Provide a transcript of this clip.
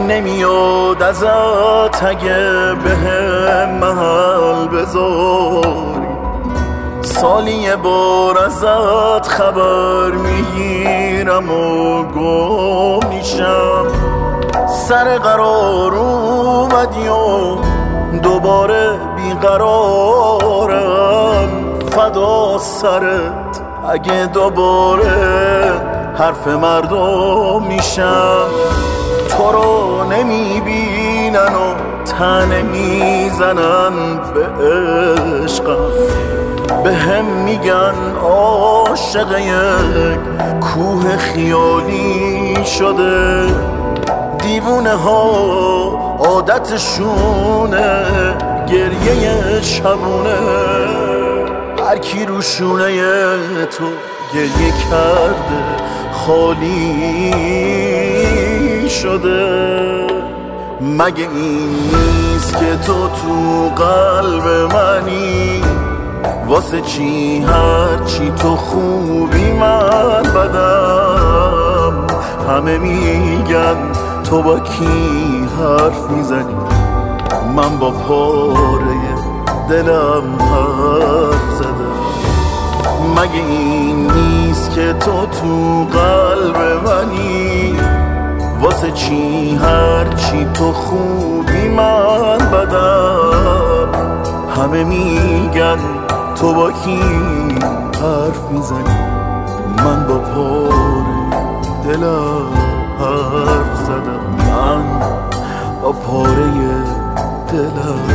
نمیاد ازت اگه بهم محل بذاری، سالی یه بار ازت خبر میگیرم و گم میشم. سر قرار اومدی و دوباره بیقرارم، فدا سرت اگه دوباره حرف مردم میشم. تو رو نمیبینن و تنه میزنن به عشقم، به هم میگن عاشق یک کوه خیالی شده. دیوونه ها عادتشونه گریه شبونه، هر کی رو شونه تو گریه کرده خالی شده. مگه این نیست که تو قلب منی؟ واسه چی هر چی تو خوبی من بدم؟ همه میگن تو با کی حرف میزنی، من با پاره دلم حرف زدم. مگه این نیست که تو قلب منی؟ واسه چی هر چی تو خوبی من بدم؟ همه میگن تو با کی حرف میزنی، من با پاره دلم حرف زدم. من با پاره دلم